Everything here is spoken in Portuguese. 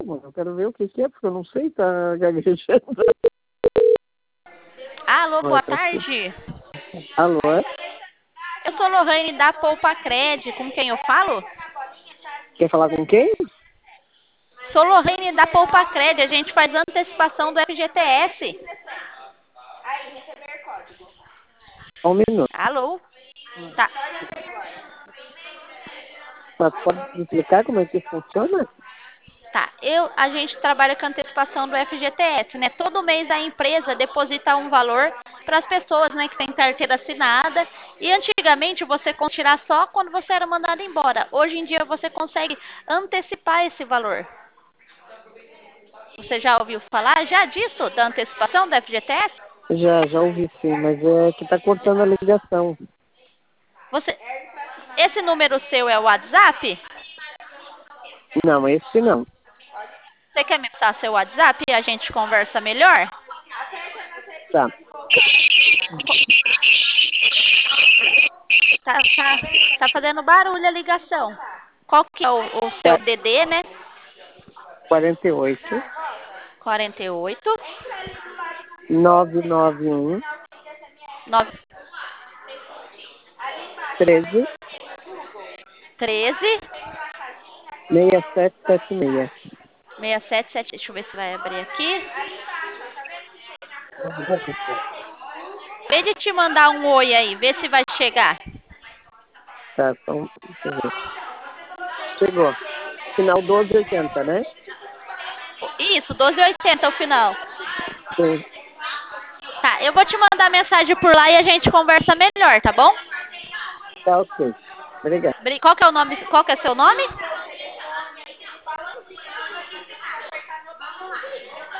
mano. Eu quero ver o que que é, porque eu não sei, tá gaguejando. Alô, Olha, boa tá aqui. tarde. Alô, é? Eu sou Lohane da Poupa Cred. Com quem eu falo? Quer falar com quem? Sou Lohane da Poupa Cred. A gente faz antecipação do FGTS. Só um minuto. Alô? Tá. Mas pode me explicar como é que funciona? Tá, a gente trabalha com antecipação do FGTS, né? Todo mês a empresa deposita um valor para as pessoas, né, que têm carteira assinada. E antigamente você conseguia tirar só quando você era mandado embora. Hoje em dia você consegue antecipar esse valor. Você já ouviu falar já disso, da antecipação do FGTS? Já ouvi sim, mas é que tá cortando a ligação. Você, esse número seu é o WhatsApp? Não, esse não. Você quer me passar seu WhatsApp e a gente conversa melhor? Tá. Tá fazendo barulho a ligação. Qual que é o seu Qua- DD, né? 48 48 991 9, 13 13 6776. 677. Deixa eu ver se vai abrir aqui. Vê de te mandar um oi aí, vê se vai chegar. Tá, então, deixa eu ver. Chegou. Final 1280, né? Isso, 1280 é o final. Sim. Tá, eu vou te mandar mensagem por lá e a gente conversa melhor, tá bom? Tá ok. Obrigado. Qual que é o nome? Qual que é seu nome?